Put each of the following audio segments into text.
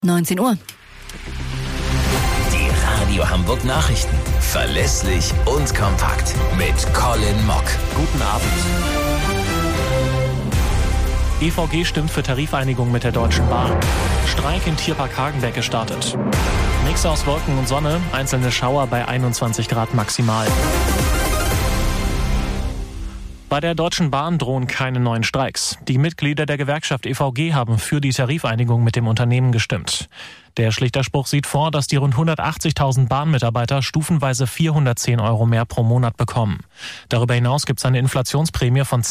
19 Uhr. Die Radio Hamburg Nachrichten. Verlässlich und kompakt. Mit Colin Mock. Guten Abend. EVG stimmt für Tarifeinigung mit der Deutschen Bahn. Streik in Tierpark Hagenbeck gestartet. Mix aus Wolken und Sonne, einzelne Schauer bei 21 Grad maximal. Bei der Deutschen Bahn drohen keine neuen Streiks. Die Mitglieder der Gewerkschaft EVG haben für die Tarifeinigung mit dem Unternehmen gestimmt. Der Schlichterspruch sieht vor, dass die rund 180.000 Bahnmitarbeiter stufenweise 410 € mehr pro Monat bekommen. Darüber hinaus gibt es eine Inflationsprämie von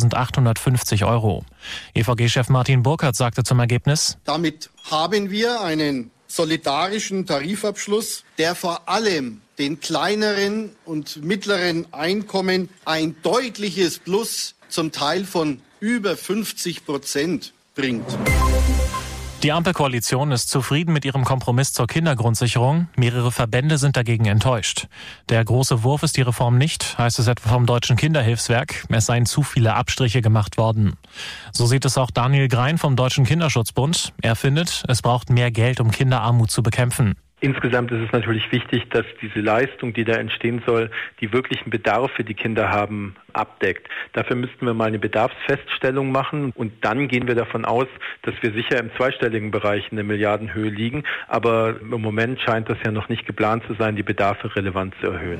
2.850 €. EVG-Chef Martin Burkhardt sagte zum Ergebnis: Damit haben wir einen solidarischen Tarifabschluss, der vor allem den kleineren und mittleren Einkommen ein deutliches Plus, zum Teil von über 50% bringt. Die Ampelkoalition ist zufrieden mit ihrem Kompromiss zur Kindergrundsicherung. Mehrere Verbände sind dagegen enttäuscht. Der große Wurf ist die Reform nicht, heißt es etwa vom Deutschen Kinderhilfswerk. Es seien zu viele Abstriche gemacht worden. So sieht es auch Daniel Grein vom Deutschen Kinderschutzbund. Er findet, es braucht mehr Geld, um Kinderarmut zu bekämpfen. Insgesamt ist es natürlich wichtig, dass diese Leistung, die da entstehen soll, die wirklichen Bedarf für die Kinder haben, abdeckt. Dafür müssten wir mal eine Bedarfsfeststellung machen und dann gehen wir davon aus, dass wir sicher im zweistelligen Bereich in der Milliardenhöhe liegen. Aber im Moment scheint das ja noch nicht geplant zu sein, die Bedarfe relevant zu erhöhen.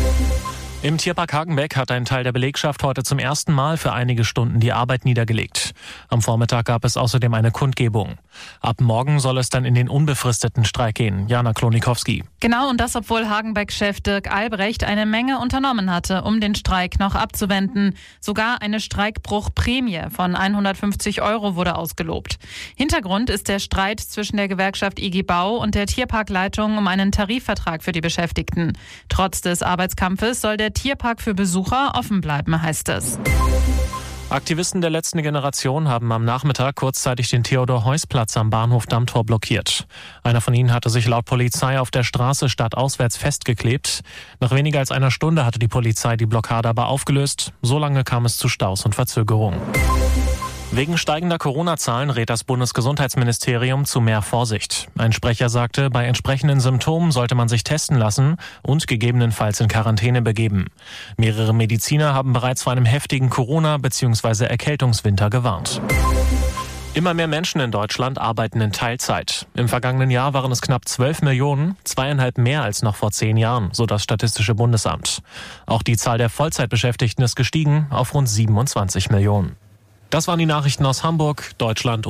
Im Tierpark Hagenbeck hat ein Teil der Belegschaft heute zum ersten Mal für einige Stunden die Arbeit niedergelegt. Am Vormittag gab es außerdem eine Kundgebung. Ab morgen soll es dann in den unbefristeten Streik gehen. Jana Klonikowski. Genau, und das, obwohl Hagenbeck-Chef Dirk Albrecht eine Menge unternommen hatte, um den Streik noch abzuwenden. Sogar eine Streikbruchprämie von 150 € wurde ausgelobt. Hintergrund ist der Streit zwischen der Gewerkschaft IG Bau und der Tierparkleitung um einen Tarifvertrag für die Beschäftigten. Trotz des Arbeitskampfes soll der Tierpark für Besucher offen bleiben, heißt es. Aktivisten der letzten Generation haben am Nachmittag kurzzeitig den Theodor-Heuss-Platz am Bahnhof Dammtor blockiert. Einer von ihnen hatte sich laut Polizei auf der Straße stadtauswärts festgeklebt. Nach weniger als einer Stunde hatte die Polizei die Blockade aber aufgelöst. So lange kam es zu Staus und Verzögerungen. Wegen steigender Corona-Zahlen rät das Bundesgesundheitsministerium zu mehr Vorsicht. Ein Sprecher sagte, bei entsprechenden Symptomen sollte man sich testen lassen und gegebenenfalls in Quarantäne begeben. Mehrere Mediziner haben bereits vor einem heftigen Corona- bzw. Erkältungswinter gewarnt. Immer mehr Menschen in Deutschland arbeiten in Teilzeit. Im vergangenen Jahr waren es knapp 12 Millionen, 2,5 mehr als noch vor 10 Jahren, so das Statistische Bundesamt. Auch die Zahl der Vollzeitbeschäftigten ist gestiegen auf rund 27 Millionen. Das waren die Nachrichten aus Hamburg, Deutschland